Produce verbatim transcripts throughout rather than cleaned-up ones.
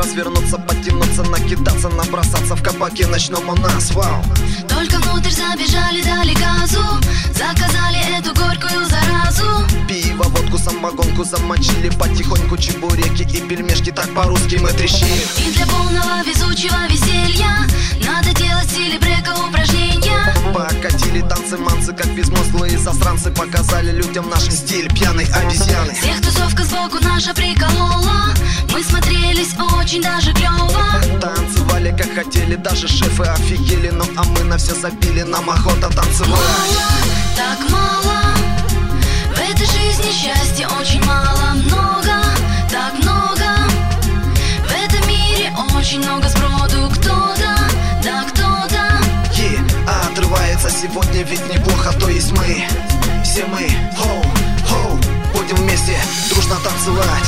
развернуться, потянуться, накидаться, набросаться в кабаке ночном у нас, вау. Только внутрь забежали, дали газу, заказали эту горькую заразу. Пиво, водку, самогонку замочили, потихоньку чебуреки и пельмешки, так по-русски мы трещим. И для полного везучего веселья надо делать в стиле брека упражнения. Покатили танцы-манцы, как безмозглые засранцы, показали людям наш стиль пьяной обезьяны. Всех тусовка сбоку наша приколола, мы смотрелись очень даже клёво. Танцевали как хотели, даже шефы офигели, ну а мы на все забили, нам охота танцевать. Мало, так мало, в этой жизни счастья очень мало. Много, так много, в этом мире очень много сброду. Кто-то, да кто-то И отрывается сегодня, ведь неплохо, то есть мы, все мы, хоу, хоу, будем вместе дружно танцевать.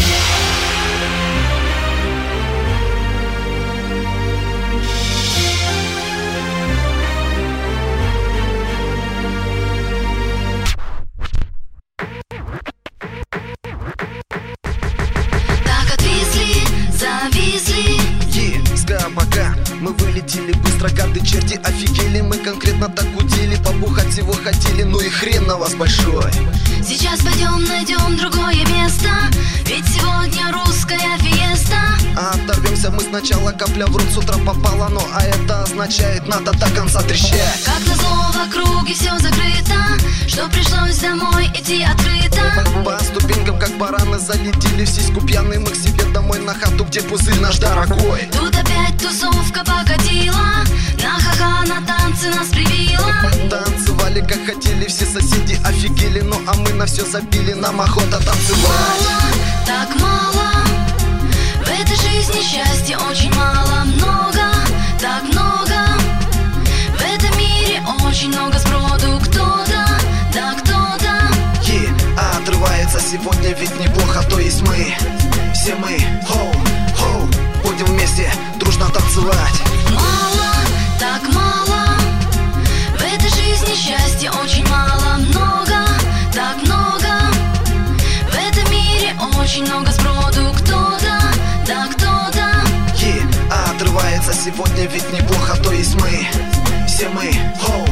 зависли. И с кабака мы вылетели быстро, гады, черти офигели. Мы конкретно так удели, побухать всего хотели, ну и хрен на вас большой. Сейчас пойдем найдем другое место, ведь сегодня русская фиеста. Оторвемся мы сначала, капля в рот с утра попала, но а это означает, надо до конца трещать. Как назло в округе все закрыто, что пришлось домой идти открыто. По ступенькам как бараны залетели в сиську пьяные, мы к себе домой на хату, где пузырь наш дорогой. Тут опять тусовка покатила, на ха-ха, на танцы нас привила. Танцевали как хотели, все соседи офигели, ну а мы на все забили, нам охота танцевать. Мало, так мало, в этой жизни счастья очень мало. Много, так много, в этом мире очень много сброду. Кто-то, да кто-то И отрывается сегодня, ведь неплохо, то есть мы, все мы, хоу, хоу, будем вместе дружно танцевать. Мало, так мало, в этой жизни счастья очень мало. Много, так много, в этом мире очень много сброду. Кто-то, да кто-то И отрывается сегодня, ведь неплохо, то есть мы, все мы, хоу,